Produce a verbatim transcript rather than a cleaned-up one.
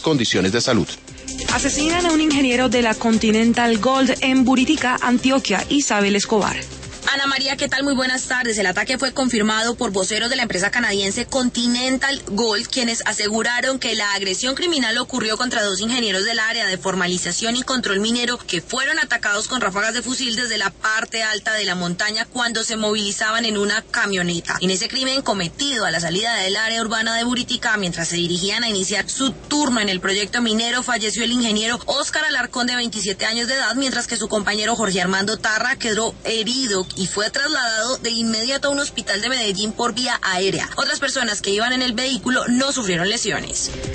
condiciones de salud. Asesinan a un ingeniero de la Continental Gold en Buritica, Antioquia, Isabel Escobar. Ana María, ¿qué tal? Muy buenas tardes. El ataque fue confirmado por voceros de la empresa canadiense Continental Gold, quienes aseguraron que la agresión criminal ocurrió contra dos ingenieros del área de formalización y control minero que fueron atacados con ráfagas de fusil desde la parte alta de la montaña cuando se movilizaban en una camioneta. En ese crimen cometido a la salida del área urbana de Buritica, mientras se dirigían a iniciar su turno en el proyecto minero, falleció el ingeniero Óscar Alarcón, de veintisiete años de edad, mientras que su compañero Jorge Armando Tarra quedó herido y fue trasladado de inmediato a un hospital de Medellín por vía aérea. Otras personas que iban en el vehículo no sufrieron lesiones.